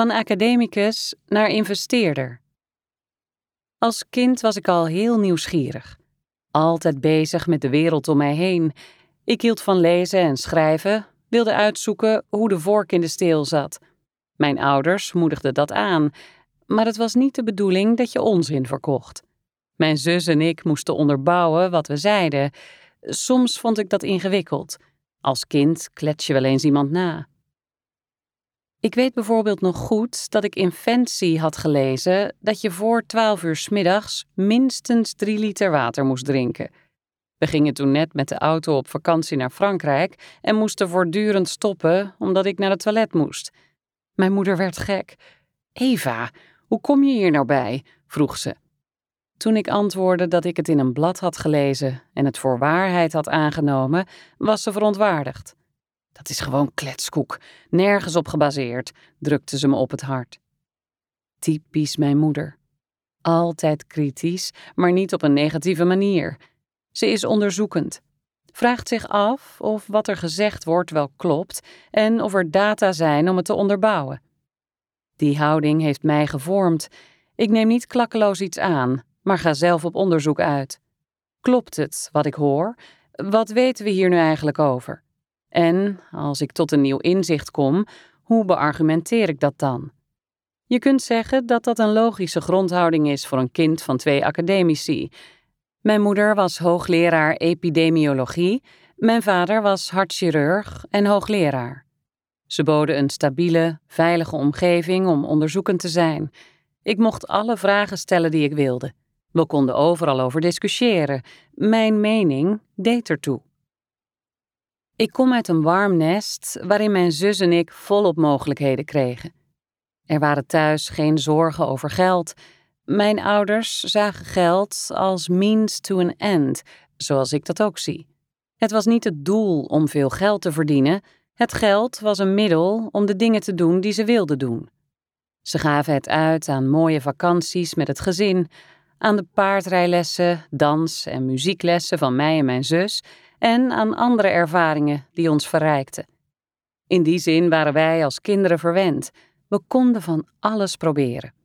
Van academicus naar investeerder. Als kind was ik al heel nieuwsgierig. Altijd bezig met de wereld om mij heen. Ik hield van lezen en schrijven, wilde uitzoeken hoe de vork in de steel zat. Mijn ouders moedigden dat aan, maar het was niet de bedoeling dat je onzin verkocht. Mijn zus en ik moesten onderbouwen wat we zeiden. Soms vond ik dat ingewikkeld. Als kind klets je wel eens iemand na. Ik weet bijvoorbeeld nog goed dat ik in Fancy had gelezen dat je voor 12 uur 's middags minstens 3 liter water moest drinken. We gingen toen net met de auto op vakantie naar Frankrijk en moesten voortdurend stoppen omdat ik naar het toilet moest. Mijn moeder werd gek. Eva, hoe kom je hier nou bij? Vroeg ze. Toen ik antwoordde dat ik het in een blad had gelezen en het voor waarheid had aangenomen, was ze verontwaardigd. Dat is gewoon kletskoek, nergens op gebaseerd, drukte ze me op het hart. Typisch mijn moeder. Altijd kritisch, maar niet op een negatieve manier. Ze is onderzoekend. Vraagt zich af of wat er gezegd wordt wel klopt en of er data zijn om het te onderbouwen. Die houding heeft mij gevormd. Ik neem niet klakkeloos iets aan, maar ga zelf op onderzoek uit. Klopt het wat ik hoor? Wat weten we hier nu eigenlijk over? En, als ik tot een nieuw inzicht kom, hoe beargumenteer ik dat dan? Je kunt zeggen dat dat een logische grondhouding is voor een kind van 2 academici. Mijn moeder was hoogleraar epidemiologie, mijn vader was hartchirurg en hoogleraar. Ze boden een stabiele, veilige omgeving om onderzoekend te zijn. Ik mocht alle vragen stellen die ik wilde. We konden overal over discussiëren. Mijn mening deed ertoe. Ik kom uit een warm nest waarin mijn zus en ik volop mogelijkheden kregen. Er waren thuis geen zorgen over geld. Mijn ouders zagen geld als means to an end, zoals ik dat ook zie. Het was niet het doel om veel geld te verdienen. Het geld was een middel om de dingen te doen die ze wilden doen. Ze gaven het uit aan mooie vakanties met het gezin, aan de paardrijlessen, dans- en muzieklessen van mij en mijn zus en aan andere ervaringen die ons verrijkten. In die zin waren wij als kinderen verwend. We konden van alles proberen.